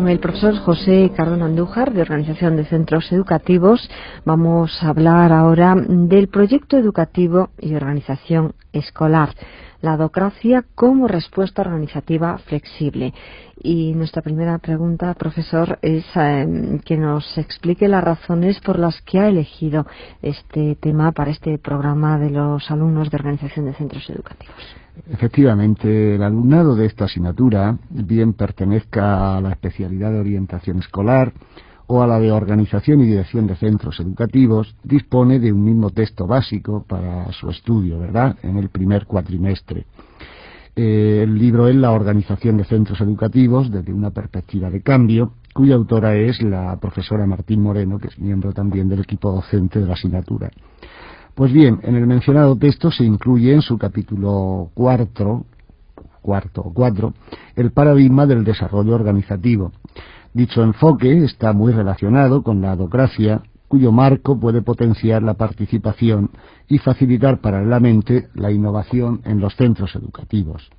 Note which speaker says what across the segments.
Speaker 1: con el profesor José Cardona Andújar, de Organización de Centros Educativos. Vamos a hablar ahora del proyecto educativo y organización escolar, la docracia como respuesta organizativa flexible. Y nuestra primera pregunta, profesor, es que nos explique las razones por las que ha elegido este tema para este programa de los alumnos de Organización de Centros Educativos.
Speaker 2: Efectivamente, el alumnado de esta asignatura, bien pertenezca a la especialidad de orientación escolar o a la de organización y dirección de centros educativos, dispone de un mismo texto básico para su estudio, ¿verdad?, en el primer cuatrimestre. El libro es La organización de centros educativos desde una perspectiva de cambio, cuya autora es la profesora Martín Moreno, que es miembro también del equipo docente de la asignatura. Pues bien, en el mencionado texto se incluye en su capítulo cuarto, el paradigma del desarrollo organizativo. Dicho enfoque está muy relacionado con la docracia, cuyo marco puede potenciar la participación y facilitar paralelamente la innovación en los centros educativos.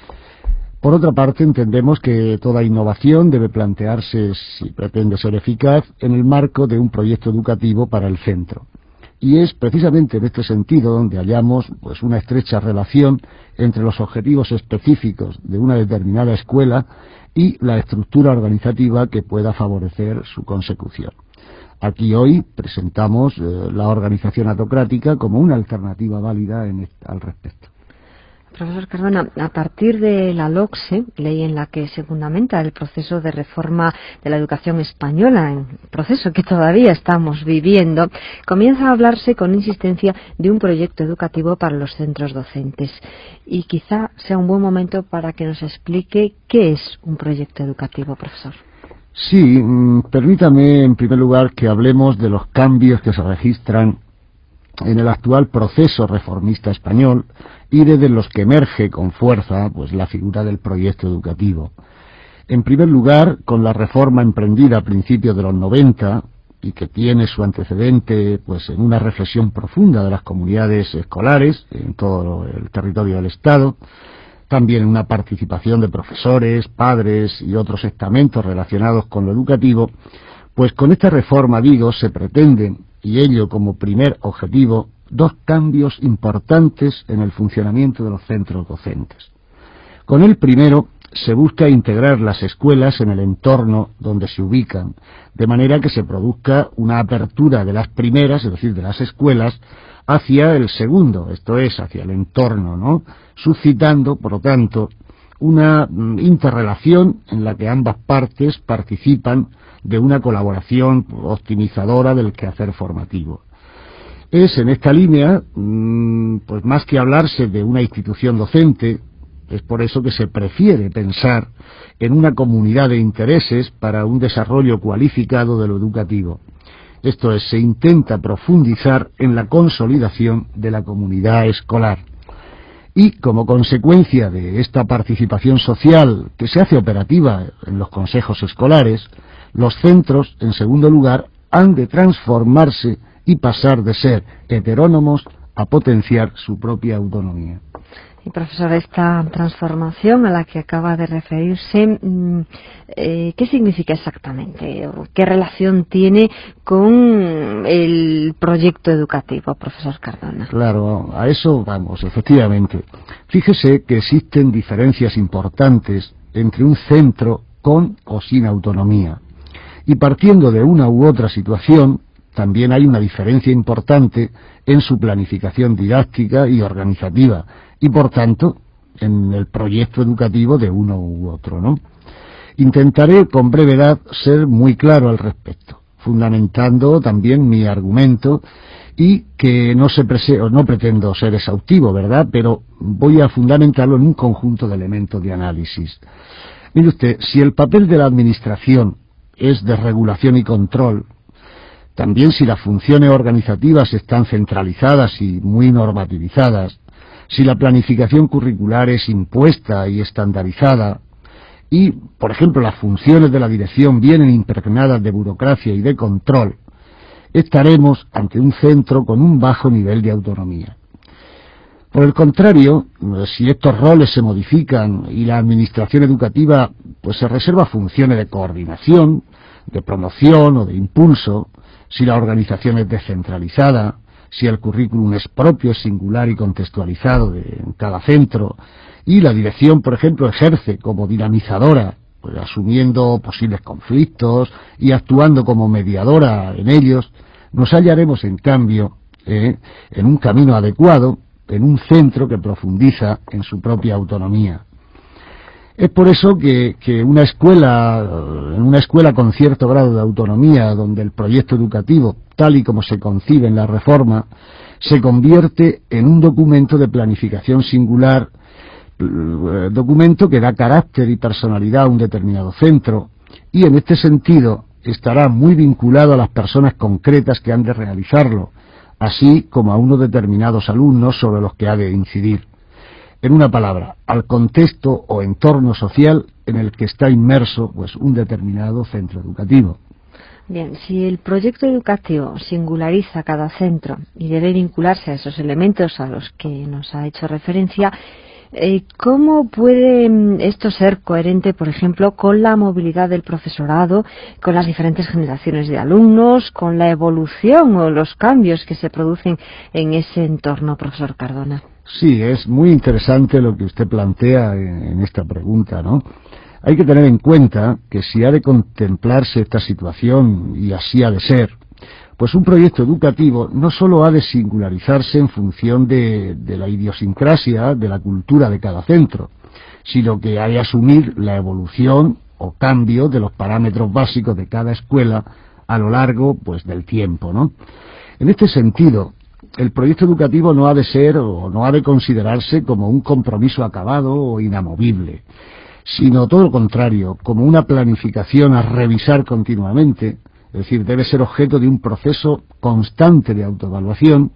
Speaker 2: Por otra parte, entendemos que toda innovación debe plantearse, si pretende ser eficaz, en el marco de un proyecto educativo para el centro. Y es precisamente en este sentido donde hallamos una estrecha relación entre los objetivos específicos de una determinada escuela y la estructura organizativa que pueda favorecer su consecución. Aquí hoy presentamos la organización autocrática como una alternativa válida al respecto.
Speaker 1: Profesor Cardona, a partir de la LOCSE, ley en la que se fundamenta el proceso de reforma de la educación española, un proceso que todavía estamos viviendo, comienza a hablarse con insistencia de un proyecto educativo para los centros docentes. Y quizá sea un buen momento para que nos explique qué es un proyecto educativo, profesor.
Speaker 2: Sí, permítame en primer lugar que hablemos de los cambios que se registran en el actual proceso reformista español y desde los que emerge con fuerza la figura del proyecto educativo. En primer lugar, con la reforma emprendida a principios de los 90 y que tiene su antecedente en una reflexión profunda de las comunidades escolares en todo el territorio del Estado, también una participación de profesores, padres y otros estamentos relacionados con lo educativo, con esta reforma, se pretenden, y ello como primer objetivo, dos cambios importantes en el funcionamiento de los centros docentes. Con el primero, se busca integrar las escuelas en el entorno donde se ubican, de manera que se produzca una apertura de las primeras, es decir, de las escuelas, hacia el segundo, esto es, hacia el entorno, ¿no?, suscitando, por lo tanto, una interrelación en la que ambas partes participan de una colaboración optimizadora del quehacer formativo. Es en esta línea, más que hablarse de una institución docente, es por eso que se prefiere pensar en una comunidad de intereses para un desarrollo cualificado de lo educativo. Esto es, se intenta profundizar en la consolidación de la comunidad escolar. Y como consecuencia de esta participación social que se hace operativa en los consejos escolares, los centros, en segundo lugar, han de transformarse y pasar de ser heterónomos a potenciar su propia autonomía.
Speaker 1: Y profesor, esta transformación a la que acaba de referirse, ¿qué significa exactamente? ¿Qué relación tiene con el proyecto educativo, profesor Cardona?
Speaker 2: Claro, a eso vamos, efectivamente. Fíjese que existen diferencias importantes entre un centro con o sin autonomía. Y partiendo de una u otra situación, también hay una diferencia importante en su planificación didáctica y organizativa, y por tanto, en el proyecto educativo de uno u otro, ¿no? Intentaré con brevedad ser muy claro al respecto, fundamentando también mi argumento y que no pretendo ser exhaustivo, ¿verdad?, pero voy a fundamentarlo en un conjunto de elementos de análisis. Mire usted, si el papel de la administración es de regulación y control, también si las funciones organizativas están centralizadas y muy normativizadas, si la planificación curricular es impuesta y estandarizada, y, por ejemplo, las funciones de la dirección vienen impregnadas de burocracia y de control, estaremos ante un centro con un bajo nivel de autonomía. Por el contrario, si estos roles se modifican y la administración educativa pues se reserva funciones de coordinación, de promoción o de impulso, si la organización es descentralizada, si el currículum es propio, singular y contextualizado en cada centro, y la dirección, por ejemplo, ejerce como dinamizadora, pues, asumiendo posibles conflictos y actuando como mediadora en ellos, nos hallaremos, en cambio, en un camino adecuado, en un centro que profundiza en su propia autonomía. Es por eso que en una escuela con cierto grado de autonomía, donde el proyecto educativo, tal y como se concibe en la reforma, se convierte en un documento de planificación singular, documento que da carácter y personalidad a un determinado centro, y en este sentido estará muy vinculado a las personas concretas que han de realizarlo, así como a unos determinados alumnos sobre los que ha de incidir. En una palabra, al contexto o entorno social en el que está inmerso pues un determinado centro educativo.
Speaker 1: Bien, si el proyecto educativo singulariza cada centro y debe vincularse a esos elementos a los que nos ha hecho referencia, ¿cómo puede esto ser coherente, por ejemplo, con la movilidad del profesorado, con las diferentes generaciones de alumnos, con la evolución o los cambios que se producen en ese entorno, profesor Cardona?
Speaker 2: Sí, es muy interesante lo que usted plantea en esta pregunta, ¿no? Hay que tener en cuenta que si ha de contemplarse esta situación, y así ha de ser, pues un proyecto educativo no solo ha de singularizarse en función de la idiosincrasia, de la cultura de cada centro, sino que ha de asumir la evolución o cambio de los parámetros básicos de cada escuela a lo largo pues del tiempo, ¿no? En este sentido, el proyecto educativo no ha de ser o no ha de considerarse como un compromiso acabado o inamovible, sino todo lo contrario, como una planificación a revisar continuamente. Es decir, debe ser objeto de un proceso constante de autoevaluación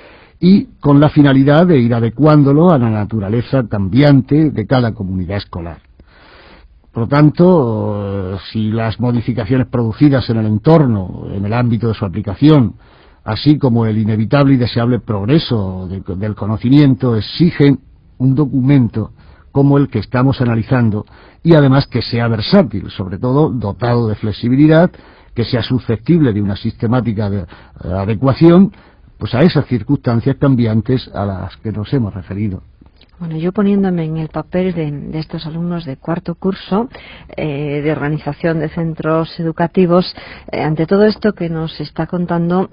Speaker 2: y con la finalidad de ir adecuándolo a la naturaleza cambiante de cada comunidad escolar. Por lo tanto, si las modificaciones producidas en el entorno, en el ámbito de su aplicación, así como el inevitable y deseable progreso del conocimiento, exigen un documento como el que estamos analizando y además que sea versátil, sobre todo dotado de flexibilidad, que sea susceptible de una sistemática de adecuación pues a esas circunstancias cambiantes a las que nos hemos referido.
Speaker 1: Bueno, yo poniéndome en el papel de estos alumnos de cuarto curso de organización de centros educativos, ante todo esto que nos está contando,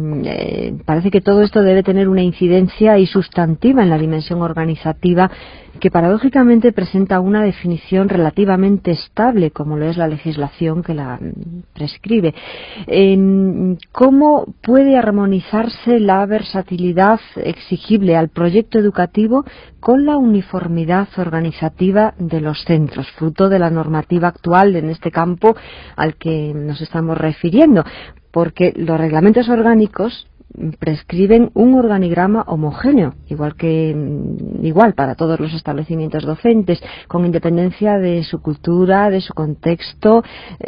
Speaker 1: parece que todo esto debe tener una incidencia y sustantiva en la dimensión organizativa que paradójicamente presenta una definición relativamente estable, como lo es la legislación que la prescribe. ¿Cómo puede armonizarse la versatilidad exigible al proyecto educativo con la uniformidad organizativa de los centros, fruto de la normativa actual en este campo al que nos estamos refiriendo? Porque los reglamentos orgánicos prescriben un organigrama homogéneo, igual para todos los establecimientos docentes, con independencia de su cultura, de su contexto.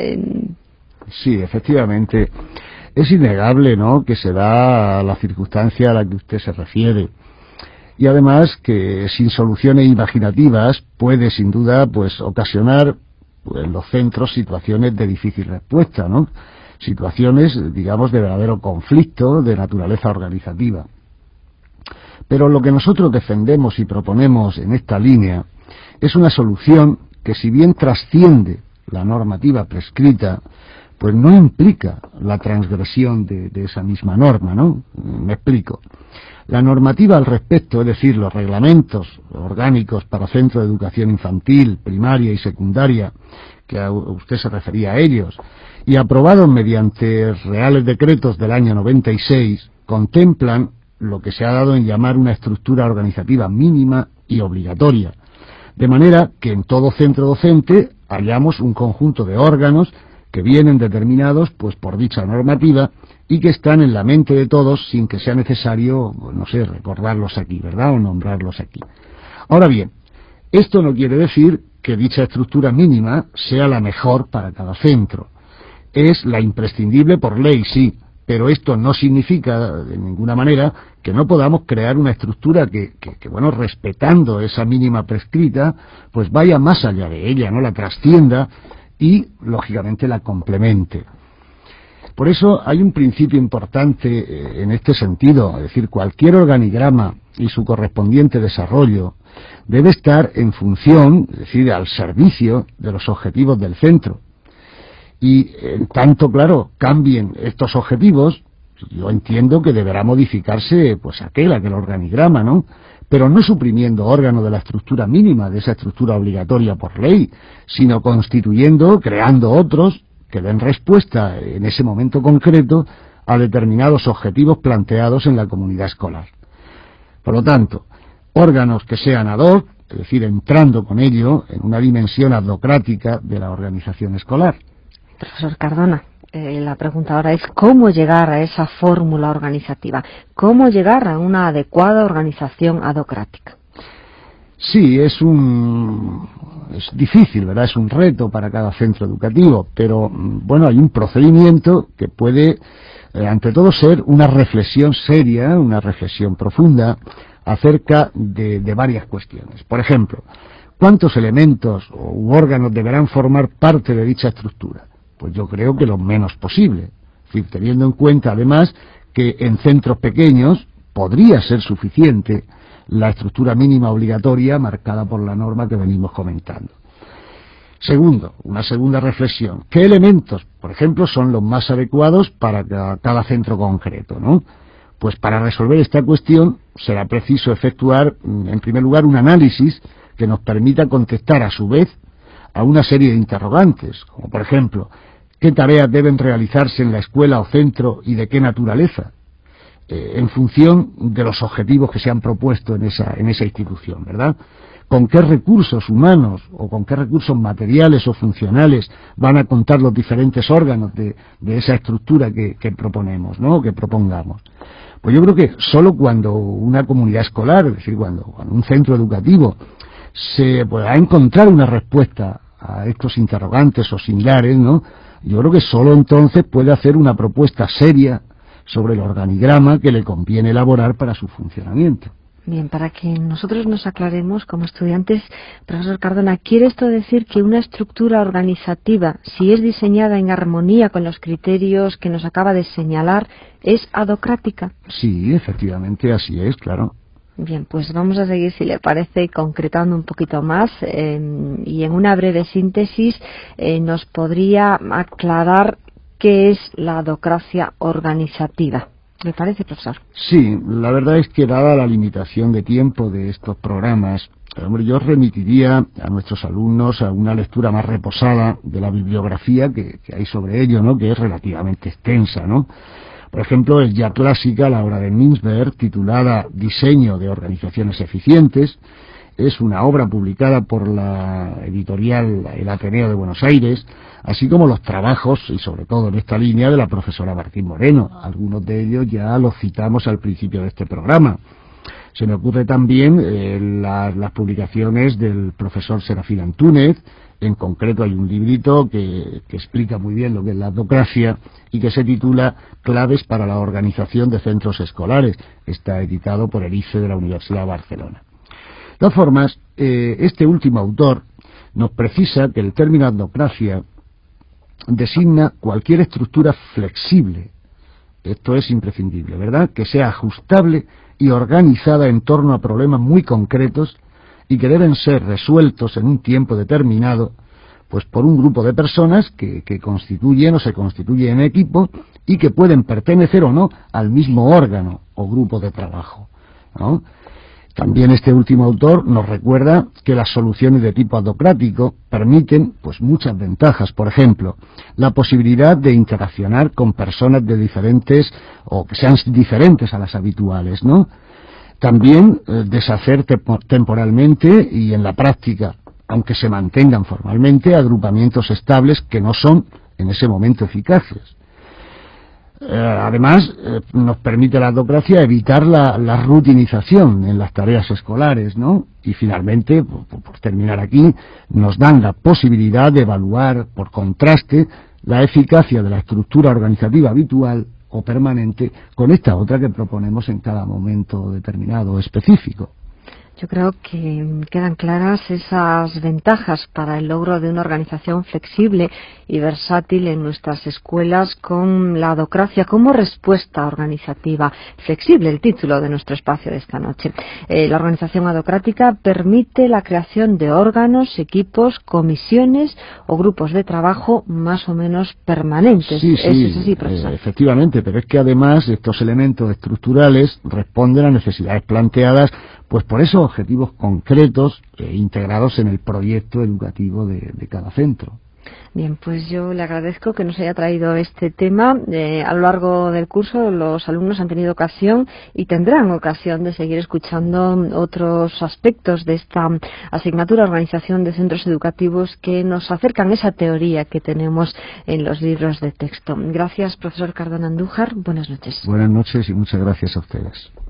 Speaker 2: Sí, efectivamente. Es innegable, ¿no?, que se da la circunstancia a la que usted se refiere. Y además que sin soluciones imaginativas puede sin duda pues ocasionar en los centros situaciones de difícil respuesta, ¿no? Situaciones, digamos, de verdadero conflicto de naturaleza organizativa. Pero lo que nosotros defendemos y proponemos en esta línea es una solución que, si bien trasciende la normativa prescrita, pues no implica la transgresión de esa misma norma, ¿no? Me explico. La normativa al respecto, es decir, los reglamentos orgánicos para centros de educación infantil, primaria y secundaria, que usted se refería a ellos, y aprobados mediante reales decretos del año 96, contemplan lo que se ha dado en llamar una estructura organizativa mínima y obligatoria, de manera que en todo centro docente hallamos un conjunto de órganos que vienen determinados pues por dicha normativa y que están en la mente de todos sin que sea necesario, no sé, recordarlos aquí, ¿verdad?, o nombrarlos aquí. Ahora bien, esto no quiere decir que dicha estructura mínima sea la mejor para cada centro. Es la imprescindible por ley, sí, Pero esto no significa de ninguna manera que no podamos crear una estructura que, bueno, respetando esa mínima prescrita, pues vaya más allá de ella, ¿no? La trascienda y, lógicamente, la complemente. Por eso hay un principio importante en este sentido, es decir, cualquier organigrama y su correspondiente desarrollo debe estar en función, es decir, al servicio de los objetivos del centro. Y en tanto, claro, cambien estos objetivos, yo entiendo que deberá modificarse pues aquel organigrama, ¿no? Pero no suprimiendo órganos de la estructura mínima, de esa estructura obligatoria por ley, sino constituyendo, creando otros que den respuesta en ese momento concreto a determinados objetivos planteados en la comunidad escolar. Por lo tanto, órganos que sean ad hoc, es decir, entrando con ello en una dimensión adocrática de la organización escolar.
Speaker 1: Profesor Cardona, la pregunta ahora es ¿cómo llegar a esa fórmula organizativa? ¿Cómo llegar a una adecuada organización adocrática?
Speaker 2: Sí, es difícil, ¿verdad? Es un reto para cada centro educativo, pero bueno, hay un procedimiento que puede, ante todo, ser una reflexión seria, una reflexión profunda acerca de varias cuestiones. Por ejemplo, ¿cuántos elementos u órganos deberán formar parte de dicha estructura? Pues yo creo que lo menos posible. Es decir, teniendo en cuenta además que en centros pequeños podría ser suficiente la estructura mínima obligatoria marcada por la norma que venimos comentando. Segundo, una segunda reflexión. ¿Qué elementos, por ejemplo, son los más adecuados para cada centro concreto, ¿no? Pues para resolver esta cuestión será preciso efectuar, en primer lugar, un análisis que nos permita contestar a su vez a una serie de interrogantes, como por ejemplo, ¿qué tareas deben realizarse en la escuela o centro y de qué naturaleza? En función de los objetivos que se han propuesto en esa institución, ¿verdad? ¿Con qué recursos humanos o con qué recursos materiales o funcionales van a contar los diferentes órganos de esa estructura que proponemos, ¿no? O que propongamos? Pues yo creo que solo cuando una comunidad escolar, es decir, cuando un centro educativo se pueda encontrar una respuesta a estos interrogantes o similares, ¿no? Yo creo que solo entonces puede hacer una propuesta seria sobre el organigrama que le conviene elaborar para su funcionamiento.
Speaker 1: Bien, para que nosotros nos aclaremos como estudiantes, profesor Cardona, ¿quiere esto decir que una estructura organizativa, si es diseñada en armonía con los criterios que nos acaba de señalar, es adocrática?
Speaker 2: Sí, efectivamente, así es, claro.
Speaker 1: Bien, pues vamos a seguir, si le parece, concretando un poquito más y en una breve síntesis nos podría aclarar qué es la adocracia organizativa. ¿Le parece, profesor?
Speaker 2: Sí, la verdad es que dada la limitación de tiempo de estos programas, yo remitiría a nuestros alumnos a una lectura más reposada de la bibliografía que hay sobre ello, ¿no? Que es relativamente extensa, ¿no? Por ejemplo, es ya clásica la obra de Mintzberg titulada Diseño de organizaciones eficientes. Es una obra publicada por la editorial El Ateneo de Buenos Aires, así como los trabajos, y sobre todo en esta línea, de la profesora Martín Moreno. Algunos de ellos ya los citamos al principio de este programa. Se me ocurre también las publicaciones del profesor Serafín Antúnez. En concreto hay un librito que explica muy bien lo que es la adocracia y que se titula Claves para la organización de centros escolares. Está editado por el ICE de la Universidad de Barcelona. De todas formas, este último autor nos precisa que el término adocracia designa cualquier estructura flexible, esto es imprescindible, ¿verdad?, que sea ajustable y organizada en torno a problemas muy concretos y que deben ser resueltos en un tiempo determinado, pues por un grupo de personas que constituyen o se constituyen en equipo y que pueden pertenecer o no al mismo órgano o grupo de trabajo, ¿no? También este último autor nos recuerda que las soluciones de tipo adocrático permiten pues muchas ventajas. Por ejemplo, la posibilidad de interaccionar con personas de diferentes o que sean diferentes a las habituales, ¿no? También deshacer temporalmente y en la práctica, aunque se mantengan formalmente, agrupamientos estables que no son en ese momento eficaces. Además, nos permite la adocracia evitar la rutinización en las tareas escolares, ¿no? Y finalmente, por terminar aquí, nos dan la posibilidad de evaluar, por contraste, la eficacia de la estructura organizativa habitual o permanente con esta otra que proponemos en cada momento determinado específico.
Speaker 1: Yo creo que quedan claras esas ventajas para el logro de una organización flexible y versátil en nuestras escuelas con la docracia como respuesta organizativa. Flexible, el título de nuestro espacio de esta noche. La organización adocrática permite la creación de órganos, equipos, comisiones o grupos de trabajo más o menos permanentes.
Speaker 2: Sí,
Speaker 1: ¿Es así, profesor?
Speaker 2: Efectivamente, pero es que además estos elementos estructurales responden a necesidades planteadas pues por esos objetivos concretos integrados en el proyecto educativo de cada centro.
Speaker 1: Bien, pues yo le agradezco que nos haya traído este tema. A lo largo del curso los alumnos han tenido ocasión y tendrán ocasión de seguir escuchando otros aspectos de esta asignatura Organización de Centros Educativos que nos acercan esa teoría que tenemos en los libros de texto. Gracias, profesor Cardona Andújar. Buenas noches.
Speaker 2: Buenas noches y muchas gracias a ustedes.